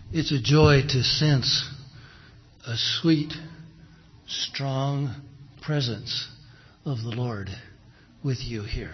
It's a joy to sense a sweet, strong presence of the Lord with you here.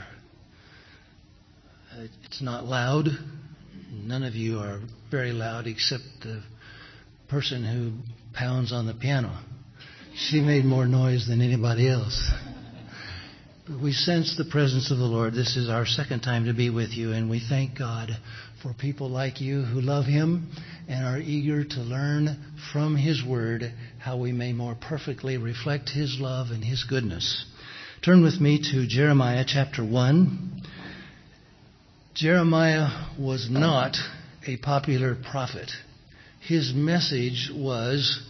It's not loud. None of you are very loud except the person who pounds on the piano. She made more noise than anybody else. But we sense the presence of the Lord. This is our second time to be with you, and we thank God for people like you who love Him and are eager to learn from His Word how we may more perfectly reflect His love and His goodness. Turn with me to Jeremiah chapter 1. Jeremiah was not a popular prophet. His message was,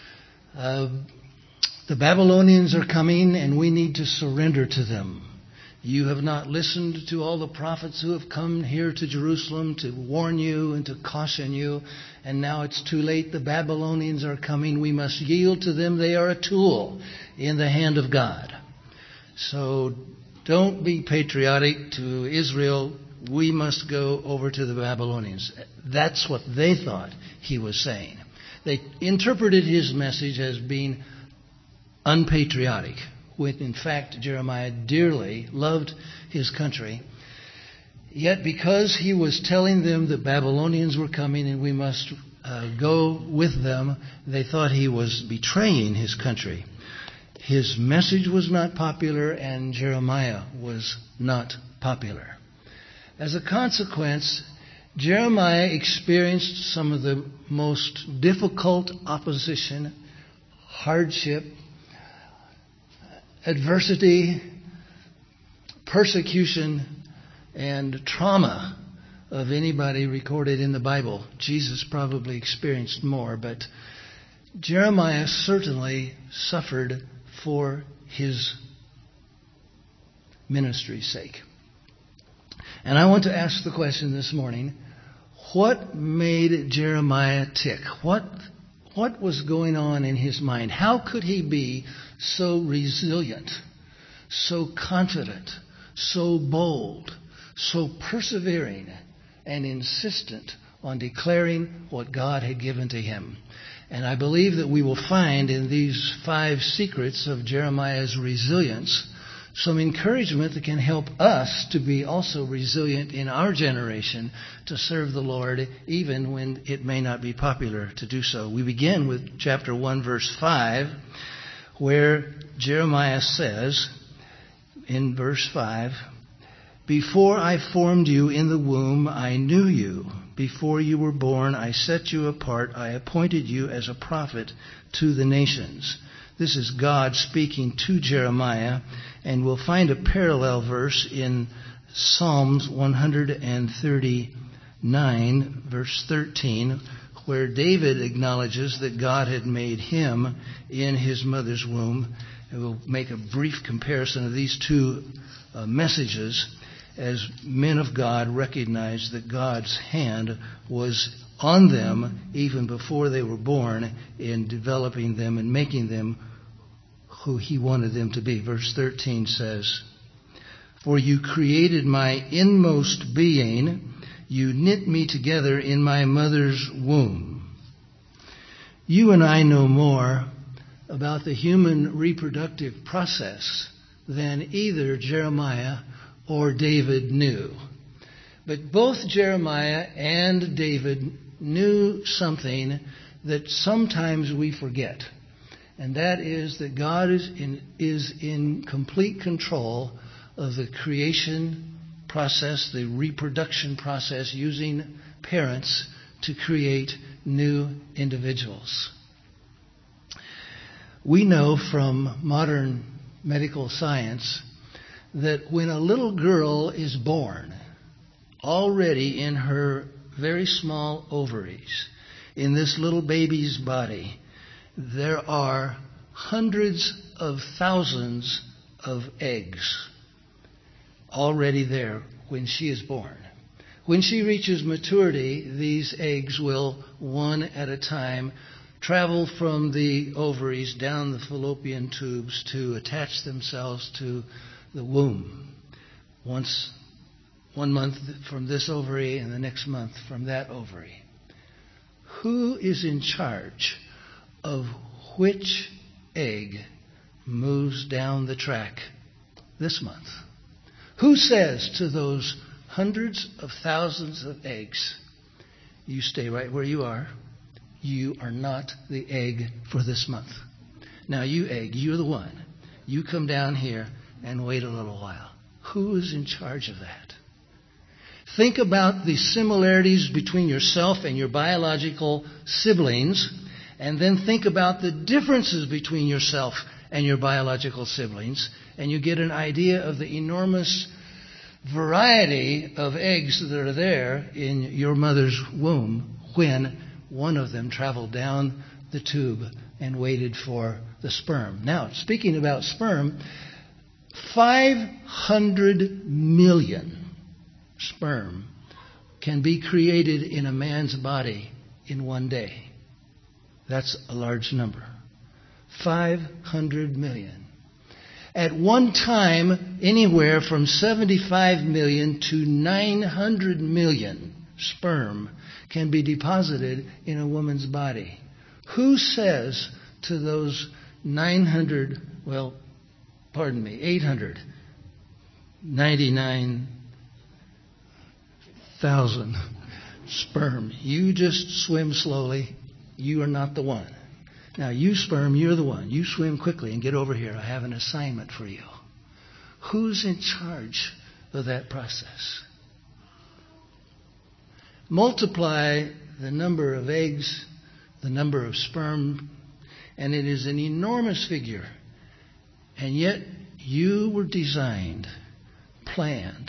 the Babylonians are coming and we need to surrender to them. You have not listened to all the prophets who have come here to Jerusalem to warn you and to caution you, and now it's too late. The Babylonians are coming. We must yield to them. They are a tool in the hand of God. So don't be patriotic to Israel. We must go over to the Babylonians. That's what they thought he was saying. They interpreted his message as being unpatriotic, when in fact Jeremiah dearly loved his country. Yet because he was telling them the Babylonians were coming and we must go with them, they thought he was betraying his country. His message was not popular, and Jeremiah was not popular. As a consequence, Jeremiah experienced some of the most difficult opposition, hardship, adversity, persecution, and trauma of anybody recorded in the Bible. Jesus probably experienced more, but Jeremiah certainly suffered for his ministry's sake. And I want to ask the question this morning, what made Jeremiah tick? What was going on in his mind? How could he be so resilient, so confident, so bold, so persevering and insistent on declaring what God had given to him? And I believe that we will find in these 5 secrets of Jeremiah's resilience some encouragement that can help us to be also resilient in our generation to serve the Lord even when it may not be popular to do so. We begin with chapter 1, verse 5, where Jeremiah says in verse 5, "Before I formed you in the womb, I knew you. Before you were born, I set you apart. I appointed you as a prophet to the nations." This is God speaking to Jeremiah, and we'll find a parallel verse in Psalms 139, verse 13, where David acknowledges that God had made him in his mother's womb. And we'll make a brief comparison of these two messages as men of God recognized that God's hand was on them even before they were born in developing them and making them who He wanted them to be. Verse 13 says, "For you created my inmost being, you knit me together in my mother's womb." You and I know more about the human reproductive process than either Jeremiah or David knew. But both Jeremiah and David knew something that sometimes we forget. And that is that God is in complete control of the creation process, the reproduction process, using parents to create new individuals. We know from modern medical science that when a little girl is born, already in her very small ovaries, in this little baby's body, there are hundreds of thousands of eggs already there when she is born. When she reaches maturity, these eggs will, one at a time, travel from the ovaries down the fallopian tubes to attach themselves to the womb. One month from this ovary and the next month from that ovary. Who is in charge of which egg moves down the track this month? Who says to those hundreds of thousands of eggs, you stay right where you are. You are not the egg for this month. Now you egg, you're the one. You come down here and wait a little while. Who is in charge of that? Think about the similarities between yourself and your biological siblings, and then think about the differences between yourself and your biological siblings, and you get an idea of the enormous variety of eggs that are there in your mother's womb when one of them traveled down the tube and waited for the sperm. Now, speaking about sperm, 500 million sperm can be created in a man's body in one day. That's a large number. 500 million. At one time, anywhere from 75 million to 900 million sperm can be deposited in a woman's body. Who says to those 899,000 sperm, you just swim slowly, you are not the one. Now, you sperm, you're the one. You swim quickly and get over here. I have an assignment for you. Who's in charge of that process? Multiply the number of eggs, the number of sperm, and it is an enormous figure. And yet, you were designed, planned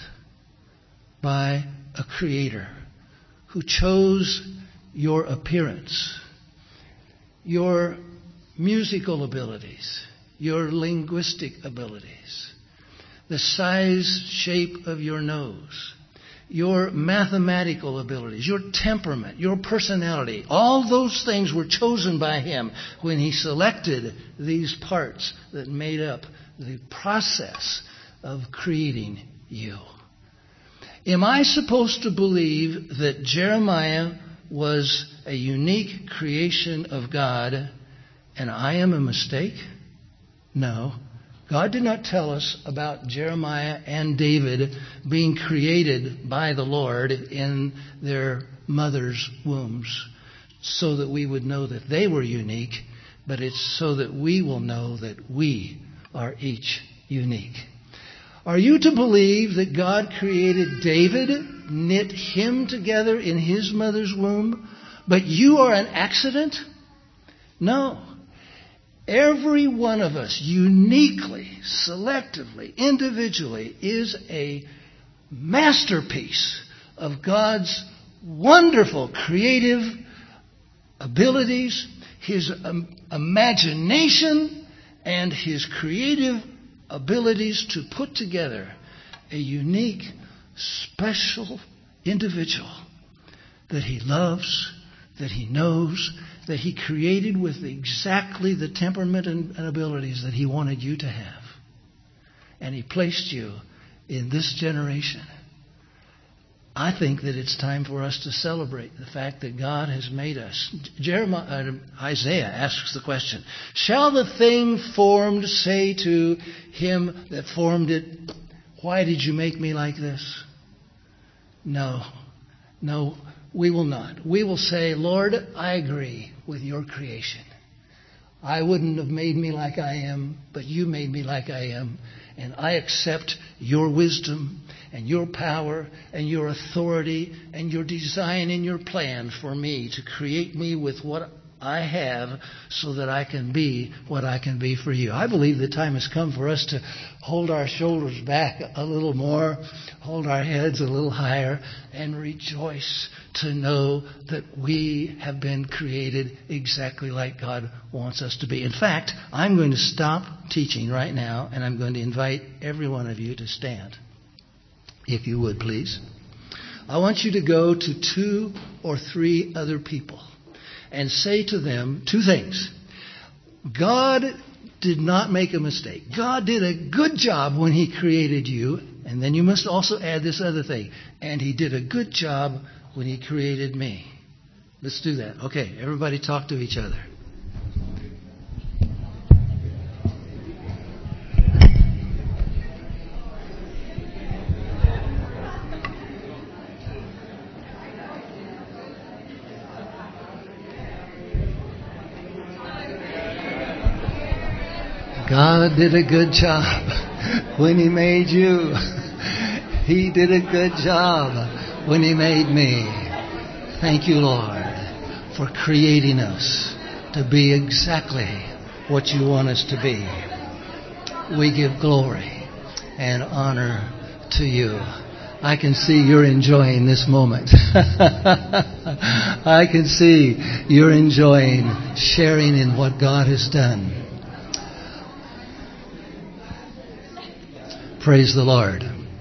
by a creator who chose your appearance, your musical abilities, your linguistic abilities, the size, shape of your nose, your mathematical abilities, your temperament, your personality. All those things were chosen by him when he selected these parts that made up the process of creating you. Am I supposed to believe that Jeremiah was a unique creation of God and I am a mistake? No. God did not tell us about Jeremiah and David being created by the Lord in their mother's wombs so that we would know that they were unique, but it's so that we will know that we are each unique. Are you to believe that God created David, knit him together in his mother's womb, but you are an accident? No. Every one of us, uniquely, selectively, individually, is a masterpiece of God's wonderful creative abilities, His imagination, and His creative abilities to put together a unique, special individual that He loves, that He knows, that He created with exactly the temperament and abilities that He wanted you to have. And He placed you in this generation. I think that it's time for us to celebrate the fact that God has made us. Isaiah asks the question, shall the thing formed say to him that formed it, why did you make me like this? No, we will not. We will say, Lord, I agree with your creation. I wouldn't have made me like I am, but you made me like I am. And I accept your wisdom and your power and your authority and your design and your plan for me to create me with what I have so that I can be what I can be for you. I believe the time has come for us to hold our shoulders back a little more, hold our heads a little higher, and rejoice to know that we have been created exactly like God wants us to be. In fact, I'm going to stop teaching right now, and I'm going to invite every one of you to stand. If you would, please. I want you to go to 2 or 3 other people and say to them 2 things. God did not make a mistake. God did a good job when He created you. And then you must also add this other thing. And He did a good job when He created me. Let's do that. Okay, everybody talk to each other. God did a good job when He made you. He did a good job when He made me. Thank you, Lord, for creating us to be exactly what you want us to be. We give glory and honor to you. I can see you're enjoying this moment. I can see you're enjoying sharing in what God has done. Praise the Lord.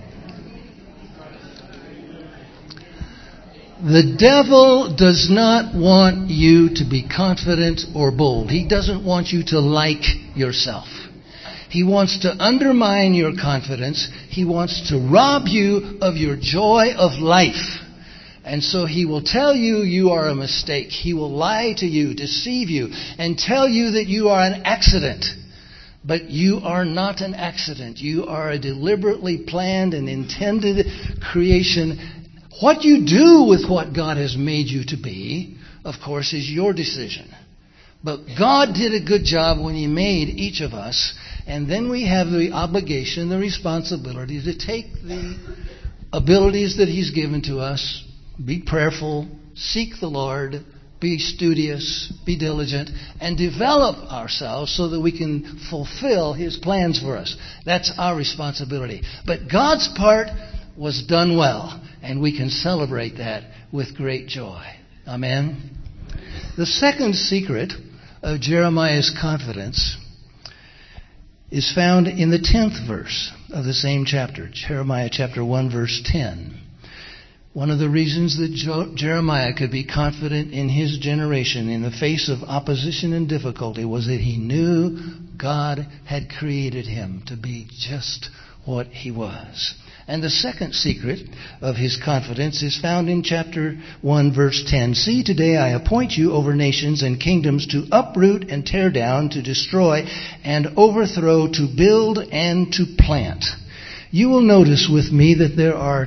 The devil does not want you to be confident or bold. He doesn't want you to like yourself. He wants to undermine your confidence. He wants to rob you of your joy of life. And so he will tell you you are a mistake. He will lie to you, deceive you, and tell you that you are an accident. But you are not an accident. You are a deliberately planned and intended creation. What you do with what God has made you to be, of course, is your decision. But God did a good job when He made each of us. And then we have the obligation, the responsibility to take the abilities that He's given to us, be prayerful, seek the Lord, be studious, be diligent, and develop ourselves so that we can fulfill His plans for us. That's our responsibility. But God's part was done well, and we can celebrate that with great joy. Amen. The second secret of Jeremiah's confidence is found in the 10th verse of the same chapter, Jeremiah chapter 1, verse 10. One of the reasons that Jeremiah could be confident in his generation in the face of opposition and difficulty was that he knew God had created him to be just what he was. And the second secret of his confidence is found in chapter 1, verse 10. See, today I appoint you over nations and kingdoms to uproot and tear down, to destroy and overthrow, to build and to plant. You will notice with me that there are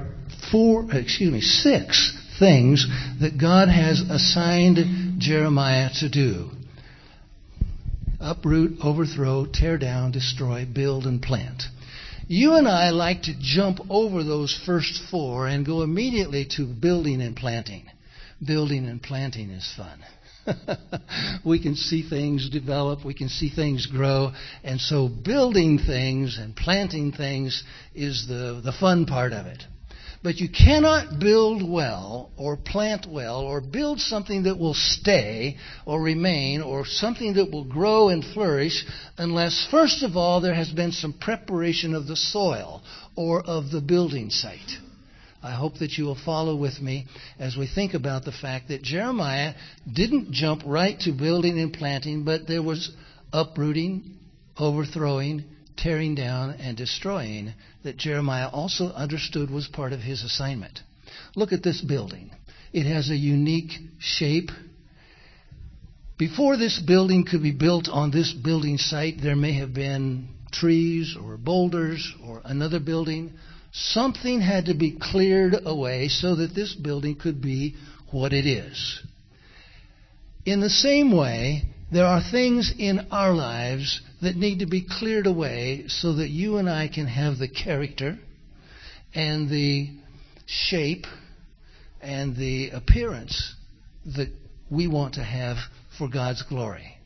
6 things that God has assigned Jeremiah to do. Uproot, overthrow, tear down, destroy, build, and plant. You and I like to jump over those first 4 and go immediately to building and planting. Building and planting is fun. We can see things develop, we can see things grow, and so building things and planting things is the fun part of it. But you cannot build well or plant well or build something that will stay or remain or something that will grow and flourish unless, first of all, there has been some preparation of the soil or of the building site. I hope that you will follow with me as we think about the fact that Jeremiah didn't jump right to building and planting, but there was uprooting, overthrowing, tearing down, and destroying that Jeremiah also understood was part of his assignment. Look at this building. It has a unique shape. Before this building could be built on this building site, there may have been trees or boulders or another building. Something had to be cleared away so that this building could be what it is. In the same way, there are things in our lives that need to be cleared away so that you and I can have the character and the shape and the appearance that we want to have for God's glory.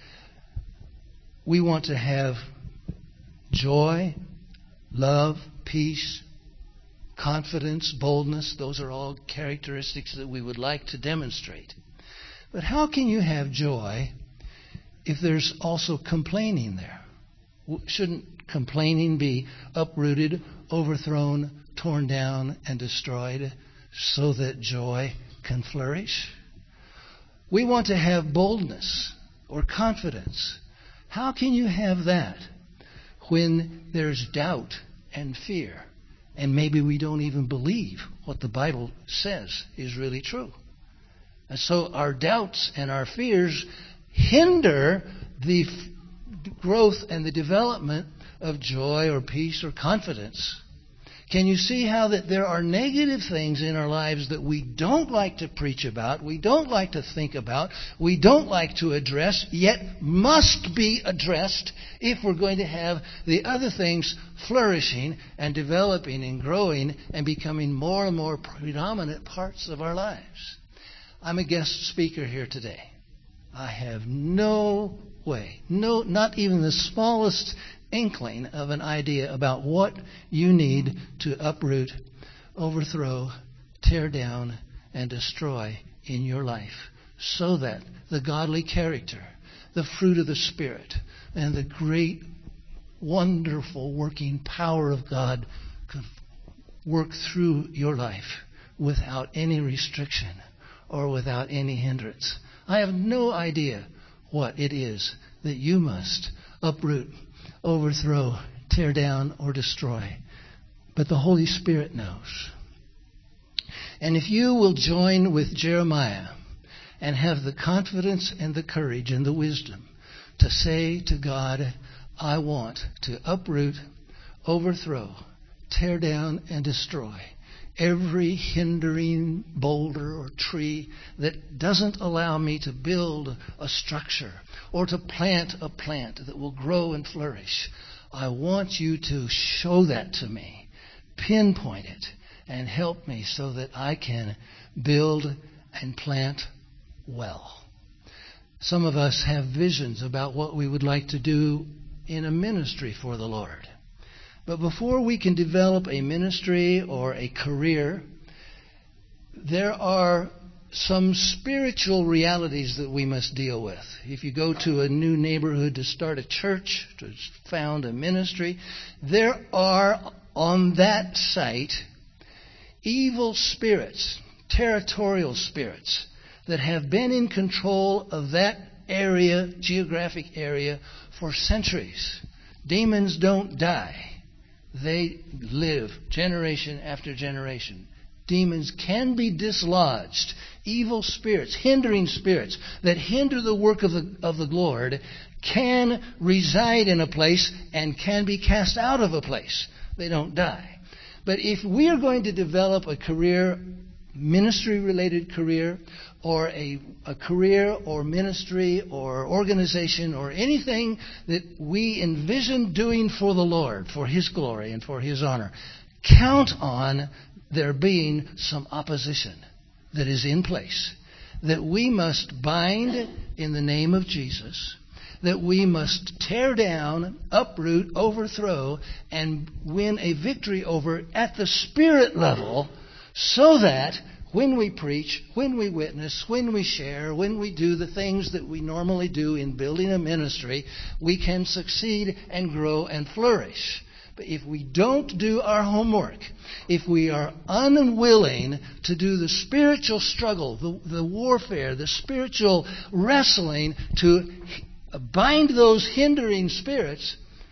We want to have joy, love, peace, confidence, boldness. Those are all characteristics that we would like to demonstrate. But how can you have joy if there's also complaining there? Shouldn't complaining be uprooted, overthrown, torn down, and destroyed so that joy can flourish? We want to have boldness or confidence. How can you have that when there's doubt and fear, and maybe we don't even believe what the Bible says is really true? And so our doubts and our fears hinder the growth and the development of joy or peace or confidence. Can you see how that there are negative things in our lives that we don't like to preach about, we don't like to think about, we don't like to address, yet must be addressed if we're going to have the other things flourishing and developing and growing and becoming more and more predominant parts of our lives? I'm a guest speaker here today. I have no way, not even the smallest inkling of an idea about what you need to uproot, overthrow, tear down, and destroy in your life so that the godly character, the fruit of the Spirit, and the great, wonderful working power of God can work through your life without any restriction or without any hindrance. I have no idea what it is that you must uproot, overthrow, tear down, or destroy. But the Holy Spirit knows. And if you will join with Jeremiah and have the confidence and the courage and the wisdom to say to God, I want to uproot, overthrow, tear down, and destroy every hindering boulder or tree that doesn't allow me to build a structure or to plant a plant that will grow and flourish. I want you to show that to me, pinpoint it, and help me so that I can build and plant well. Some of us have visions about what we would like to do in a ministry for the Lord. But before we can develop a ministry or a career, there are some spiritual realities that we must deal with. If you go to a new neighborhood to start a church, to found a ministry, there are on that site evil spirits, territorial spirits, that have been in control of that area, geographic area, for centuries. Demons don't die. They live generation after generation. Demons can be dislodged. Evil spirits, hindering spirits that hinder the work of the Lord can reside in a place and can be cast out of a place. They don't die. But if we are going to develop a career, ministry-related career, or a career or ministry or organization or anything that we envision doing for the Lord, for His glory and for His honor, count on there being some opposition that is in place, that we must bind in the name of Jesus, that we must tear down, uproot, overthrow, and win a victory over at the spirit level, so that when we preach, when we witness, when we share, when we do the things that we normally do in building a ministry, we can succeed and grow and flourish. But if we don't do our homework, if we are unwilling to do the spiritual struggle, the warfare, the spiritual wrestling to bind those hindering spirits,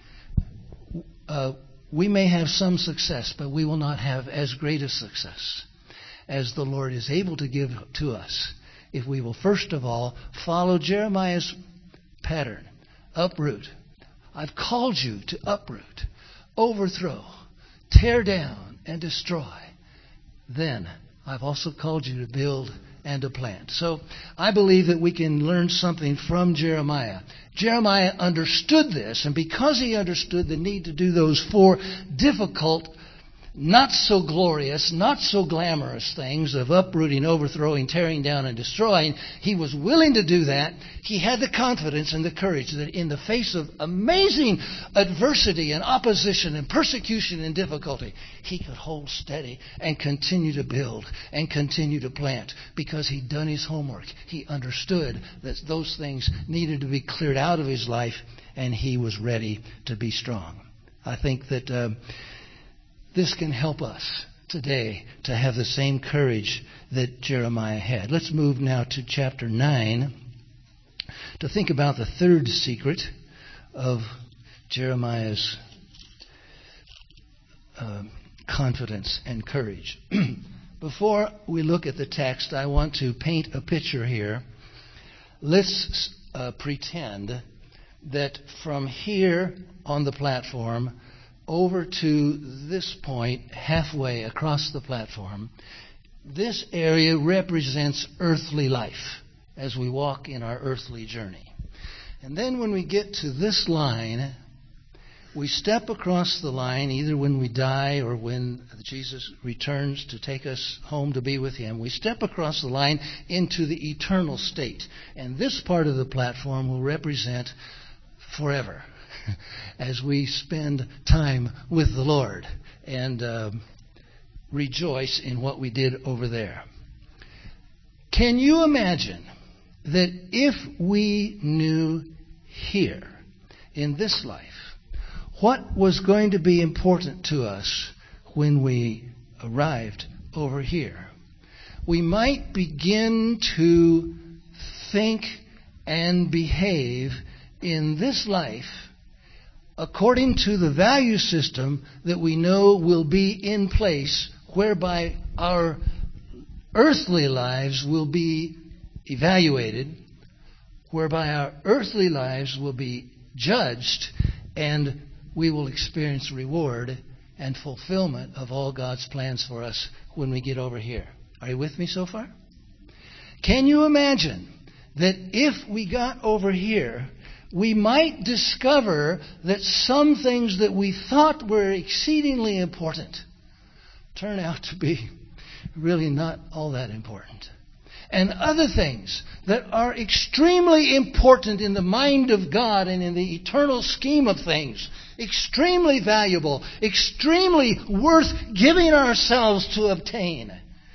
we may have some success, but we will not have as great a success as the Lord is able to give to us if we will first of all follow Jeremiah's pattern. Uproot. I've called you to uproot, overthrow, tear down, and destroy. Then I've also called you to build and to plant. So I believe that we can learn something from Jeremiah. Jeremiah understood this, and because he understood the need to do those 4 difficult, not so glorious, not so glamorous things of uprooting, overthrowing, tearing down, and destroying, he was willing to do that. He had the confidence and the courage that in the face of amazing adversity and opposition and persecution and difficulty, he could hold steady and continue to build and continue to plant because he'd done his homework. He understood that those things needed to be cleared out of his life, and he was ready to be strong. I think that this can help us today to have the same courage that Jeremiah had. Let's move now to chapter 9 to think about the third secret of Jeremiah's confidence and courage. Before we look at the text, I want to paint a picture here. Let's pretend that from here on the platform over to this point, halfway across the platform, this area represents earthly life as we walk in our earthly journey. And then when we get to this line, we step across the line, either when we die or when Jesus returns to take us home to be with Him. We step across the line into the eternal state. And this part of the platform will represent forever as we spend time with the Lord and rejoice in what we did over there. Can you imagine that if we knew here in this life what was going to be important to us when we arrived over here, we might begin to think and behave in this life according to the value system that we know will be in place, whereby our earthly lives will be evaluated, whereby our earthly lives will be judged, and we will experience reward and fulfillment of all God's plans for us when we get over here. Are you with me so far? Can you imagine that if we got over here, we might discover that some things that we thought were exceedingly important turn out to be really not all that important. And other things that are extremely important in the mind of God and in the eternal scheme of things, extremely valuable, extremely worth giving ourselves to obtain.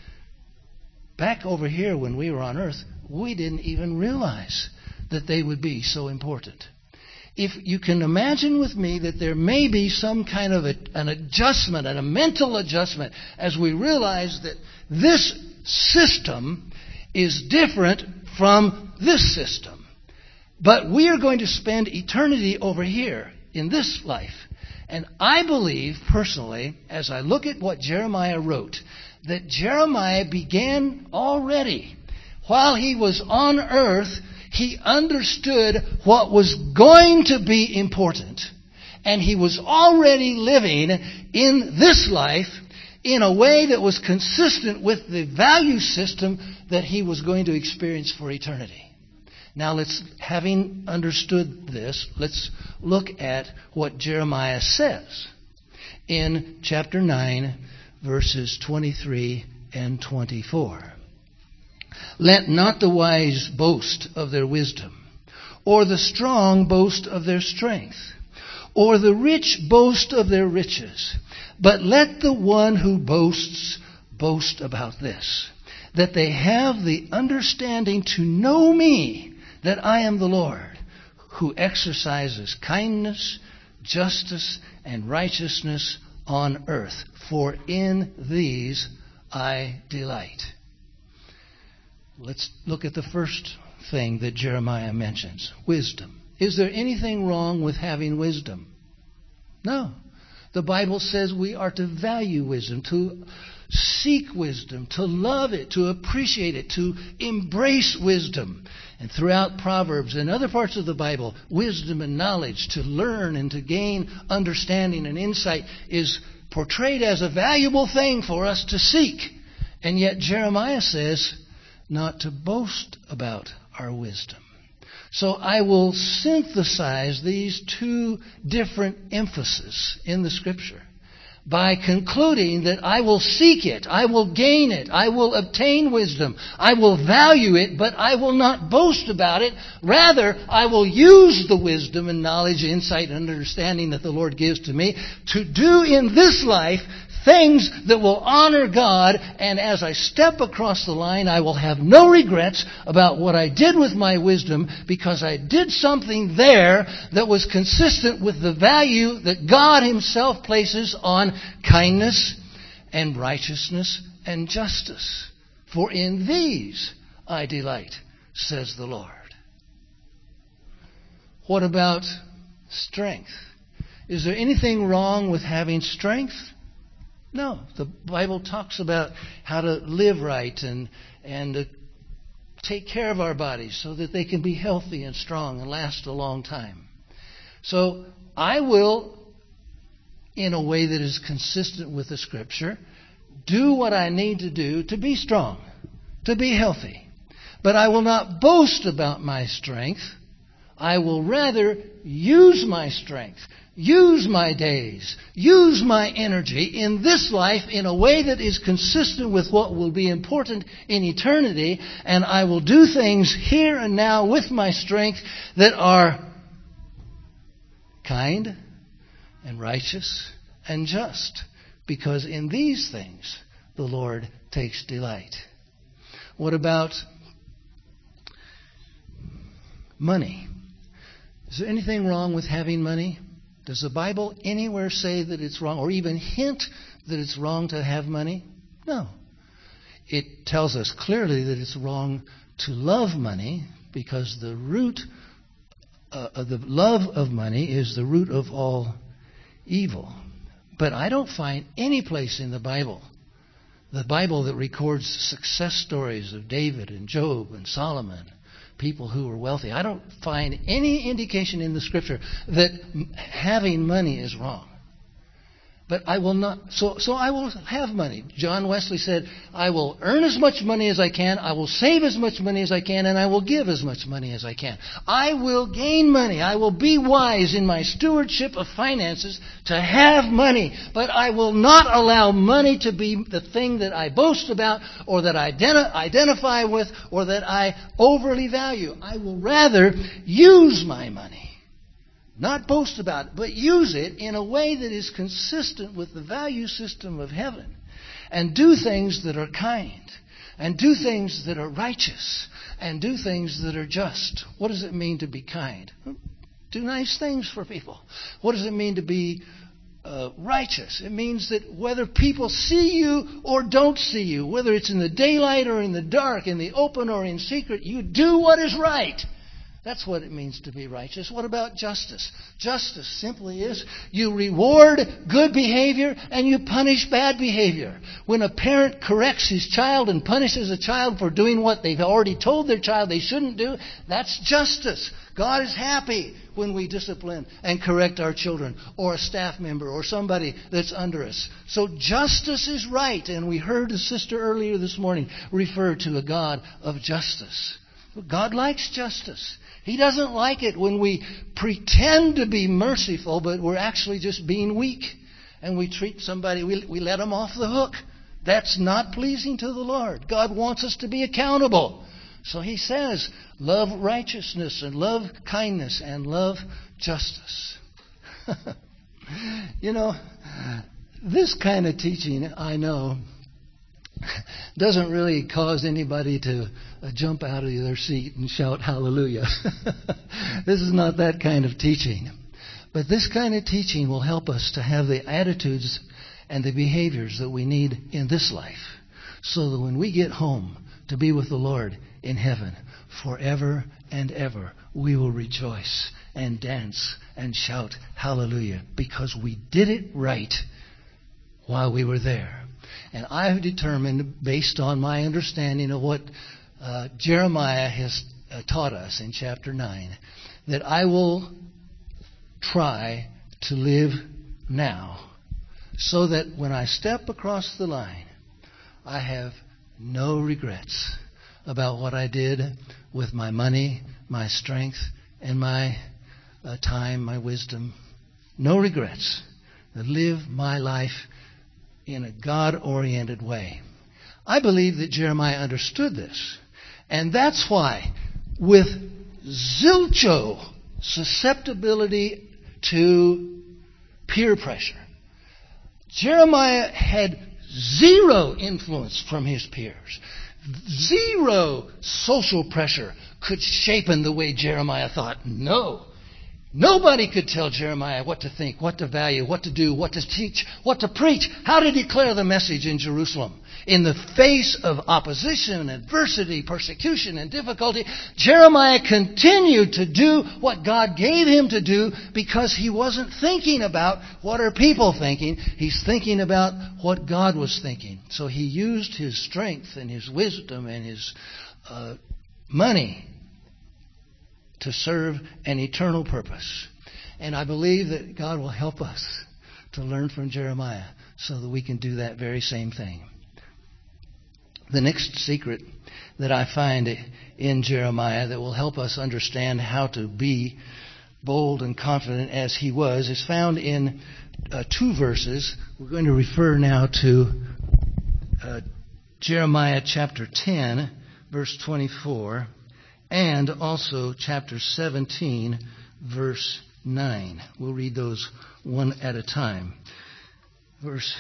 Back over here when we were on earth, we didn't even realize that they would be so important. If you can imagine with me that there may be some kind of an adjustment, and a mental adjustment, as we realize that this system is different from this system. But we are going to spend eternity over here in this life. And I believe, personally, as I look at what Jeremiah wrote, that Jeremiah began already, while he was on earth, he understood what was going to be important. And he was already living in this life in a way that was consistent with the value system that he was going to experience for eternity. Now, having understood this, let's look at what Jeremiah says in chapter 9, verses 23 and 24. Let not the wise boast of their wisdom, or the strong boast of their strength, or the rich boast of their riches. But let the one who boasts boast about this, that they have the understanding to know me, that I am the Lord, who exercises kindness, justice, and righteousness on earth. For in these I delight. Let's look at the first thing that Jeremiah mentions, wisdom. Is there anything wrong with having wisdom? No. The Bible says we are to value wisdom, to seek wisdom, to love it, to appreciate it, to embrace wisdom. And throughout Proverbs and other parts of the Bible, wisdom and knowledge, to learn and to gain understanding and insight, is portrayed as a valuable thing for us to seek. And yet Jeremiah says not to boast about our wisdom. So I will synthesize these two different emphases in the Scripture by concluding that I will seek it, I will gain it, I will obtain wisdom, I will value it, but I will not boast about it. Rather, I will use the wisdom and knowledge, insight, and understanding that the Lord gives to me to do in this life things that will honor God, and as I step across the line, I will have no regrets about what I did with my wisdom, because I did something there that was consistent with the value that God Himself places on kindness and righteousness and justice. For in these I delight, says the Lord. What about strength? Is there anything wrong with having strength? No, the Bible talks about how to live right and to take care of our bodies so that they can be healthy and strong and last a long time. So I will, in a way that is consistent with the Scripture, do what I need to do to be strong, to be healthy. But I will not boast about my strength. I will rather use my strength, use my days, use my energy in this life in a way that is consistent with what will be important in eternity, and I will do things here and now with my strength that are kind and righteous and just, because in these things the Lord takes delight. What about money? Is there anything wrong with having money? Does the Bible anywhere say that it's wrong, or even hint that it's wrong to have money? No. It tells us clearly that it's wrong to love money, because the root of the love of money is the root of all evil. But I don't find any place in the Bible that records success stories of David and Job and Solomon, people who were wealthy. I don't find any indication in the Scripture that having money is wrong. But I will not. So I will have money. John Wesley said, I will earn as much money as I can, I will save as much money as I can, and I will give as much money as I can. I will gain money. I will be wise in my stewardship of finances to have money. But I will not allow money to be the thing that I boast about, or that I identify with, or that I overly value. I will rather use my money. Not boast about it, but use it in a way that is consistent with the value system of heaven. And do things that are kind. And do things that are righteous. And do things that are just. What does it mean to be kind? Do nice things for people. What does it mean to be righteous? It means that whether people see you or don't see you, whether it's in the daylight or in the dark, in the open or in secret, you do what is right. That's what it means to be righteous. What about justice? Justice simply is you reward good behavior and you punish bad behavior. When a parent corrects his child and punishes a child for doing what they've already told their child they shouldn't do, that's justice. God is happy when we discipline and correct our children, or a staff member, or somebody that's under us. So justice is right, and we heard a sister earlier this morning refer to a God of justice. God likes justice. He doesn't like it when we pretend to be merciful, but we're actually just being weak. And we treat somebody, we let them off the hook. That's not pleasing to the Lord. God wants us to be accountable. So He says, love righteousness and love kindness and love justice. You know, this kind of teaching, I know, doesn't really cause anybody to jump out of their seat and shout hallelujah. This is not that kind of teaching. But this kind of teaching will help us to have the attitudes and the behaviors that we need in this life, so that when we get home to be with the Lord in heaven forever and ever, we will rejoice and dance and shout hallelujah, because we did it right while we were there. And I have determined, based on my understanding of what Jeremiah has taught us in chapter 9, that I will try to live now, so that when I step across the line, I have no regrets about what I did with my money, my strength, and my time, my wisdom. No regrets. Live my life in a God-oriented way. I believe that Jeremiah understood this. And that's why, with zilcho susceptibility to peer pressure, Jeremiah had zero influence from his peers. Zero social pressure could shape the way Jeremiah thought. No. Nobody could tell Jeremiah what to think, what to value, what to do, what to teach, what to preach, how to declare the message in Jerusalem. In the face of opposition, adversity, persecution, and difficulty, Jeremiah continued to do what God gave him to do because he wasn't thinking about what are people thinking. He's thinking about what God was thinking. So he used his strength and his wisdom and his money to serve an eternal purpose. And I believe that God will help us to learn from Jeremiah so that we can do that very same thing. The next secret that I find in Jeremiah that will help us understand how to be bold and confident as he was is found in 2 verses. We're going to refer now to Jeremiah chapter 10, verse 24. And also chapter 17, verse 9. We'll read those one at a time. Verse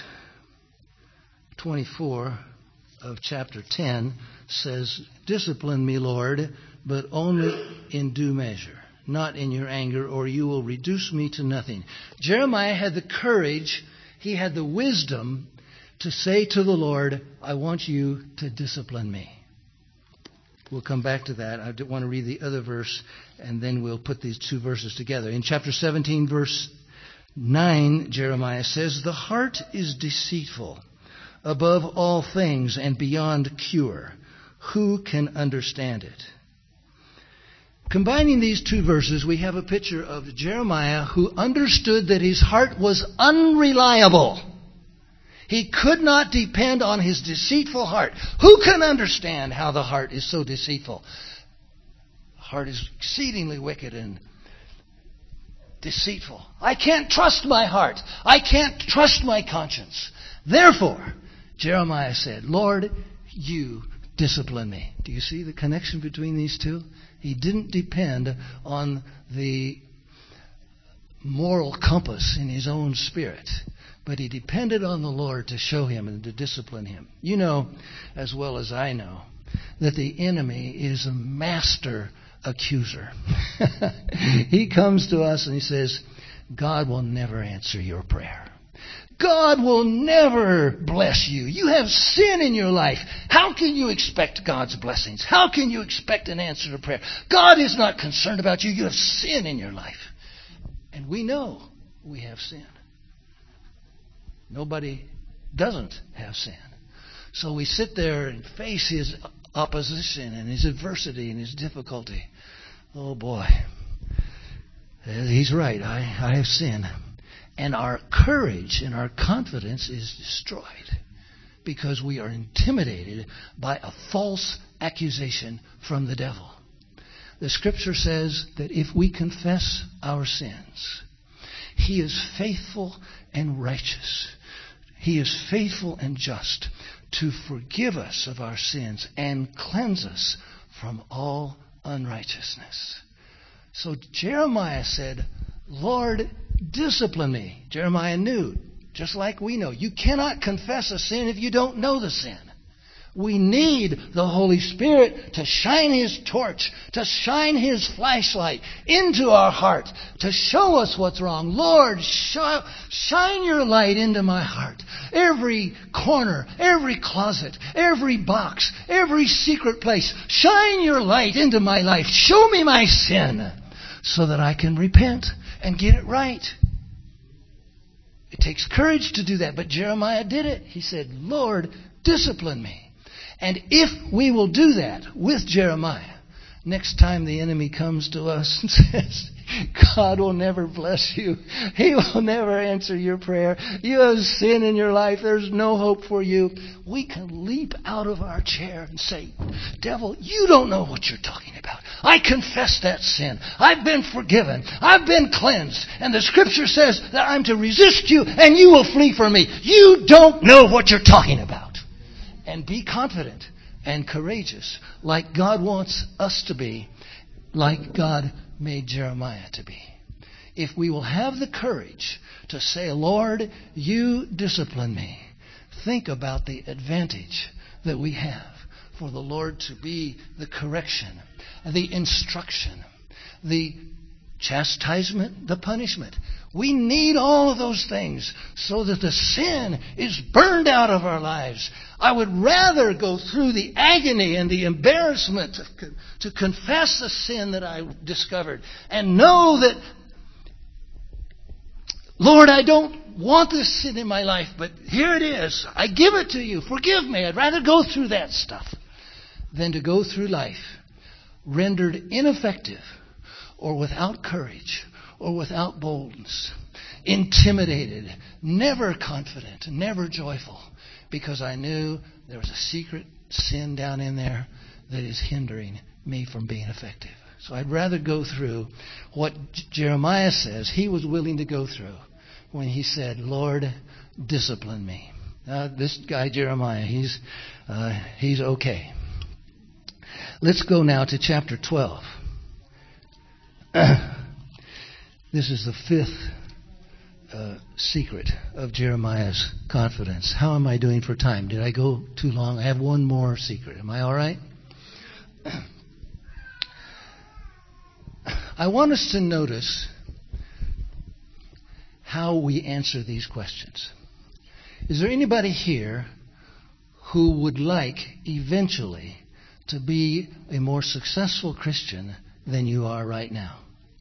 24 of chapter 10 says, "Discipline me, Lord, but only in due measure, not in your anger, or you will reduce me to nothing." Jeremiah had the courage, he had the wisdom to say to the Lord, "I want you to discipline me." We'll come back to that. I want to read the other verse, and then we'll put these 2 verses together. In chapter 17, verse 9, Jeremiah says, "The heart is deceitful above all things and beyond cure. Who can understand it?" Combining these 2 verses, we have a picture of Jeremiah who understood that his heart was unreliable. He could not depend on his deceitful heart. Who can understand how the heart is so deceitful? The heart is exceedingly wicked and deceitful. I can't trust my heart. I can't trust my conscience. Therefore, Jeremiah said, "Lord, you discipline me." Do you see the connection between these two? He didn't depend on the moral compass in his own spirit, but he depended on the Lord to show him and to discipline him. You know, as well as I know, that the enemy is a master accuser. He comes to us and he says, "God will never answer your prayer. God will never bless you. You have sin in your life. How can you expect God's blessings? How can you expect an answer to prayer? God is not concerned about you. You have sin in your life." And we know we have sin. Nobody doesn't have sin. So we sit there and face his opposition and his adversity and his difficulty. Oh boy, he's right. I have sin. And our courage and our confidence is destroyed because we are intimidated by a false accusation from the devil. The Scripture says that if we confess our sins, he is faithful and righteous. He is faithful and just to forgive us of our sins and cleanse us from all unrighteousness. So Jeremiah said, "Lord, discipline me." Jeremiah knew, just like we know, you cannot confess a sin if you don't know the sin. We need the Holy Spirit to shine His torch, to shine His flashlight into our heart, to show us what's wrong. Lord, shine your light into my heart. Every corner, every closet, every box, every secret place. Shine your light into my life. Show me my sin so that I can repent and get it right. It takes courage to do that, but Jeremiah did it. He said, "Lord, discipline me." And if we will do that with Jeremiah, next time the enemy comes to us and says, "God will never bless you. He will never answer your prayer. You have sin in your life. There's no hope for you," we can leap out of our chair and say, "Devil, you don't know what you're talking about. I confess that sin. I've been forgiven. I've been cleansed. And the Scripture says that I'm to resist you and you will flee from me. You don't know what you're talking about." And be confident and courageous like God wants us to be, like God made Jeremiah to be. If we will have the courage to say, "Lord, you discipline me," think about the advantage that we have for the Lord to be the correction, the instruction, the chastisement, the punishment. We need all of those things so that the sin is burned out of our lives. I would rather go through the agony and the embarrassment to confess the sin that I discovered and know that, Lord, I don't want this sin in my life, but here it is. I give it to you. Forgive me. I'd rather go through that stuff than to go through life rendered ineffective or without courage or without boldness, intimidated, never confident, never joyful, because I knew there was a secret sin down in there that is hindering me from being effective. So I'd rather go through what Jeremiah says he was willing to go through when he said, Lord, discipline me. This guy Jeremiah, he's okay. Let's go now to chapter 12. This is the fifth secret of Jeremiah's confidence. How am I doing for time? Did I go too long? I have one more secret. Am I all right? I want us to notice how we answer these questions. Is there anybody here who would like eventually to be a more successful Christian than you are right now?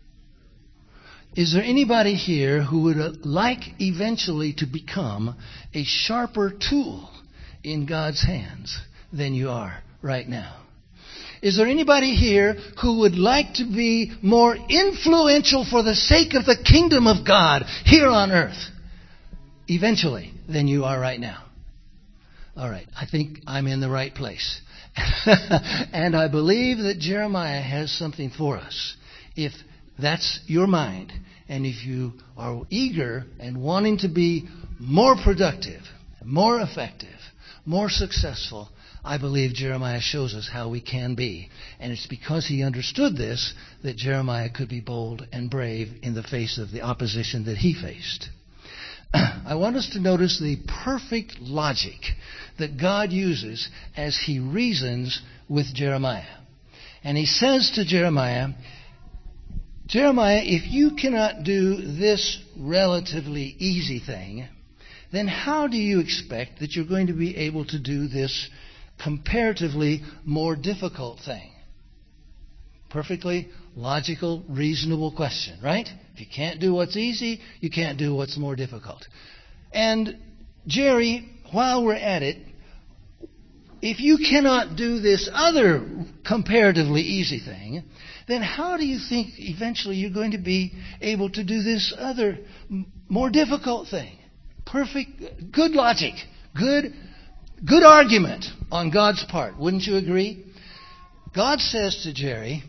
Is there anybody here who would like eventually to become a sharper tool in God's hands than you are right now? Is there anybody here who would like to be more influential for the sake of the kingdom of God here on earth eventually than you are right now? All right, I think I'm in the right place. And I believe that Jeremiah has something for us. If that's your mind, and if you are eager and wanting to be more productive, more effective, more successful, I believe Jeremiah shows us how we can be. And it's because he understood this that Jeremiah could be bold and brave in the face of the opposition that he faced. I want us to notice the perfect logic that God uses as he reasons with Jeremiah. And he says to Jeremiah, Jeremiah, if you cannot do this relatively easy thing, then how do you expect that you're going to be able to do this comparatively more difficult thing? Perfectly logical, reasonable question, right? If you can't do what's easy, you can't do what's more difficult. And Jerry, while we're at it, if you cannot do this other comparatively easy thing, then how do you think eventually you're going to be able to do this other more difficult thing? Perfect, good logic, good argument on God's part. Wouldn't you agree? God says to Jerry,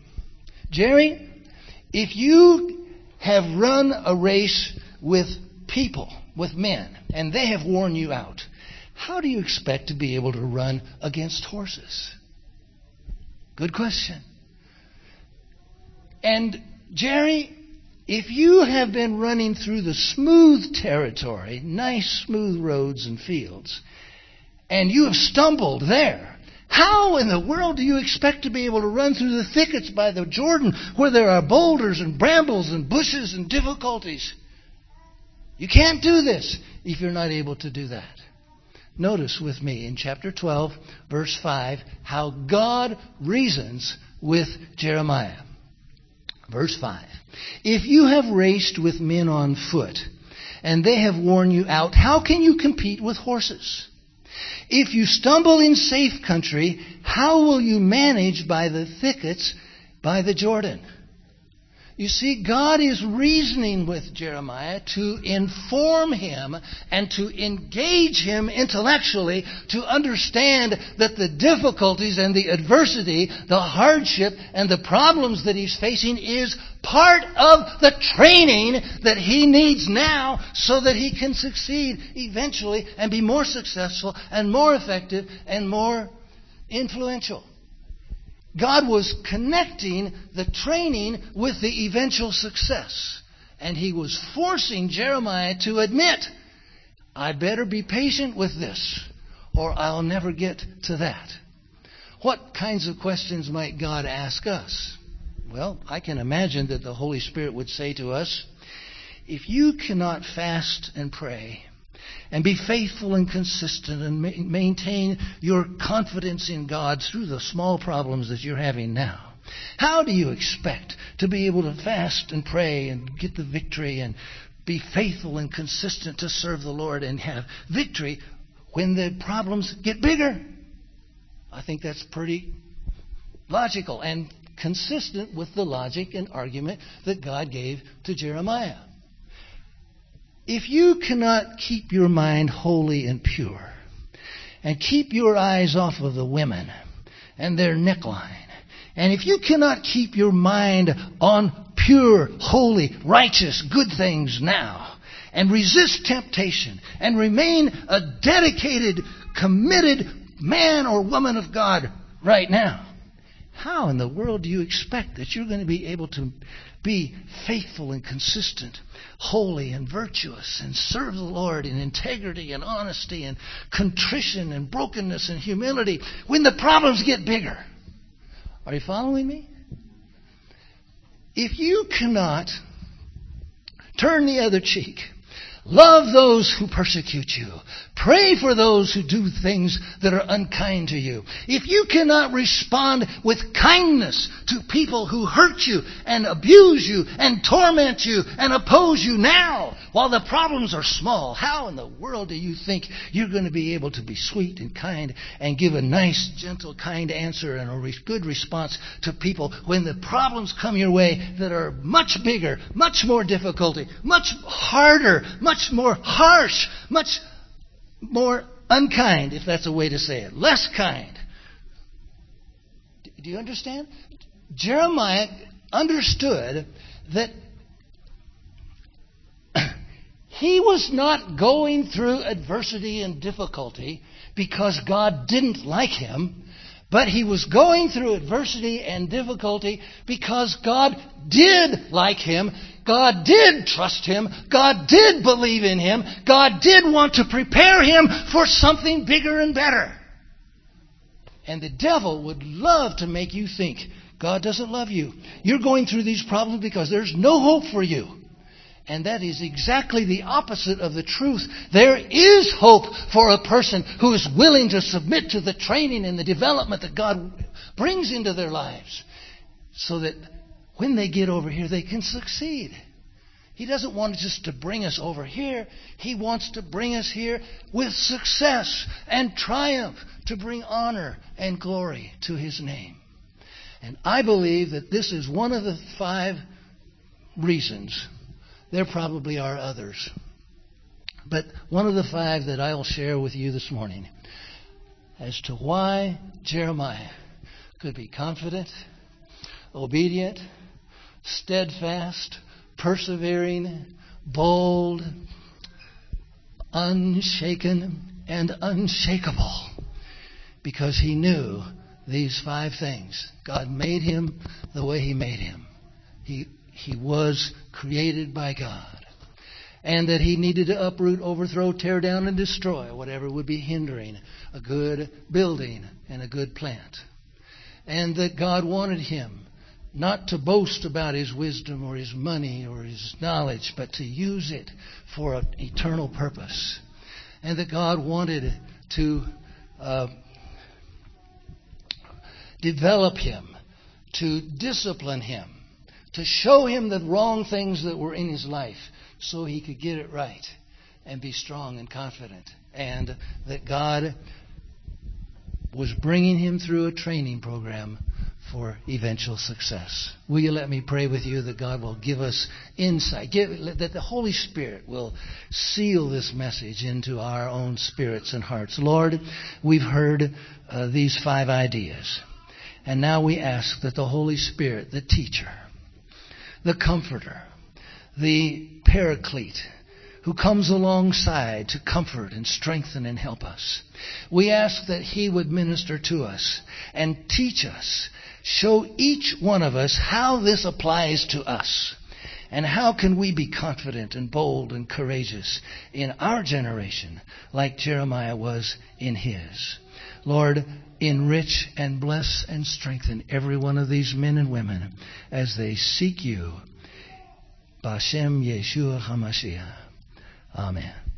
if you have run a race with people, with men, and they have worn you out, how do you expect to be able to run against horses? Good question. And Jerry, if you have been running through the smooth territory, nice smooth roads and fields, and you have stumbled there, how in the world do you expect to be able to run through the thickets by the Jordan where there are boulders and brambles and bushes and difficulties? You can't do this if you're not able to do that. Notice with me in chapter 12, verse 5, how God reasons with Jeremiah. Verse 5. If you have raced with men on foot, and they have worn you out, how can you compete with horses? If you stumble in safe country, how will you manage by the thickets by the Jordan? You see, God is reasoning with Jeremiah to inform him and to engage him intellectually to understand that the difficulties and the adversity, the hardship and the problems that he's facing is part of the training that he needs now so that he can succeed eventually and be more successful and more effective and more influential. God was connecting the training with the eventual success. And he was forcing Jeremiah to admit, I better be patient with this, or I'll never get to that. What kinds of questions might God ask us? Well, I can imagine that the Holy Spirit would say to us, if you cannot fast and pray and be faithful and consistent and maintain your confidence in God through the small problems that you're having now, how do you expect to be able to fast and pray and get the victory and be faithful and consistent to serve the Lord and have victory when the problems get bigger? I think that's pretty logical and consistent with the logic and argument that God gave to Jeremiah. If you cannot keep your mind holy and pure and keep your eyes off of the women and their neckline, and if you cannot keep your mind on pure, holy, righteous, good things now, and resist temptation, and remain a dedicated, committed man or woman of God right now, how in the world do you expect that you're going to be able to be faithful and consistent, holy and virtuous, and serve the Lord in integrity and honesty and contrition and brokenness and humility when the problems get bigger? Are you following me? If you cannot turn the other cheek, love those who persecute you, pray for those who do things that are unkind to you, if you cannot respond with kindness to people who hurt you and abuse you and torment you and oppose you now while the problems are small, how in the world do you think you're going to be able to be sweet and kind and give a nice, gentle, kind answer and a good response to people when the problems come your way that are much bigger, much more difficulty, much harder, much more harsh, much more unkind, if that's a way to say it, less kind? Do you understand? Jeremiah understood that he was not going through adversity and difficulty because God didn't like him, but he was going through adversity and difficulty because God did like him. God did trust him. God did believe in him. God did want to prepare him for something bigger and better. And the devil would love to make you think God doesn't love you. You're going through these problems because there's no hope for you. And that is exactly the opposite of the truth. There is hope for a person who is willing to submit to the training and the development that God brings into their lives so that when they get over here, they can succeed. He doesn't want just to bring us over here. He wants to bring us here with success and triumph to bring honor and glory to His name. And I believe that this is one of the 5 reasons. There probably are others. But one of the 5 that I'll share with you this morning as to why Jeremiah could be confident, obedient, steadfast, persevering, bold, unshaken, and unshakable. Because he knew these 5 things. God made him the way He made him. He was created by God. And that he needed to uproot, overthrow, tear down, and destroy whatever would be hindering a good building and a good plant. And that God wanted him not to boast about his wisdom or his money or his knowledge, but to use it for an eternal purpose. And that God wanted to develop him, to discipline him, to show him the wrong things that were in his life so he could get it right and be strong and confident. And that God was bringing him through a training program for eventual success. Will you let me pray with you that God will give us insight, that the Holy Spirit will seal this message into our own spirits and hearts. Lord, we've heard these 5 ideas. And now we ask that the Holy Spirit, the teacher, the comforter, the paraclete, who comes alongside to comfort and strengthen and help us, we ask that He would minister to us and teach us, show each one of us how this applies to us, and how can we be confident and bold and courageous in our generation like Jeremiah was in his. Lord, enrich and bless and strengthen every one of these men and women as they seek you. B'Shem Yeshua HaMashiach. Amen.